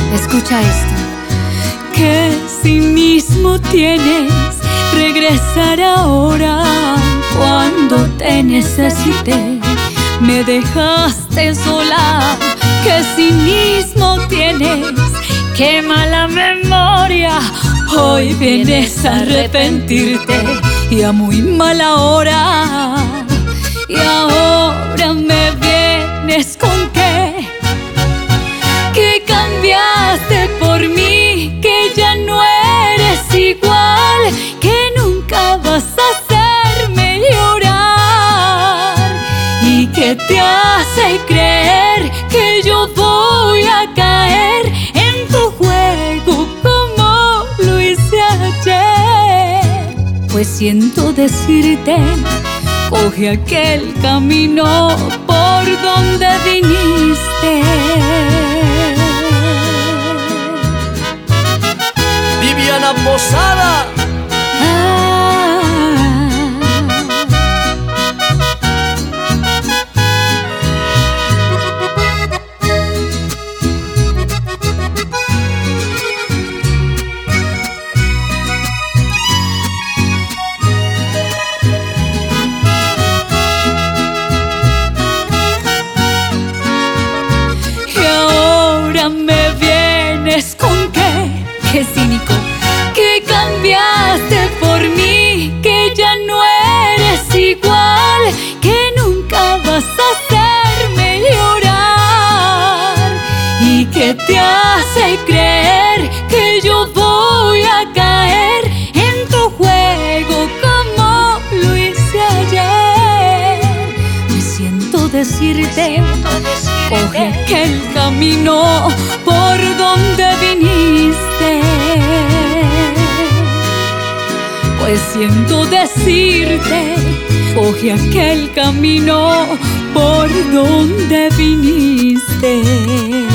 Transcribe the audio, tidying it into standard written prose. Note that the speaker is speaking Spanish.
Escucha esto. ¿Qué cinismo tienes? Regresar ahora cuando te necesité. Me dejaste sola. ¿Qué cinismo tienes? ¡Qué mala memoria! Hoy vienes a arrepentirte y a muy mala hora. Y ahora me vienes con que cambiaste por mí, que ya no eres igual, que nunca vas a hacerme llorar y que te hace creer que yo voy a caer en tu juego como lo hice ayer. Pues siento decirte, coge aquel camino por donde viniste. Viviana Posada. Me vienes con qué cínico, que cambiaste por mí, que ya no eres igual, que nunca vas a hacerme llorar y que te hace creer que yo voy a caer en tu juego como lo hice ayer. Me siento decirte, coge aquel camino por donde viniste. Pues siento decirte, coge aquel camino por donde viniste.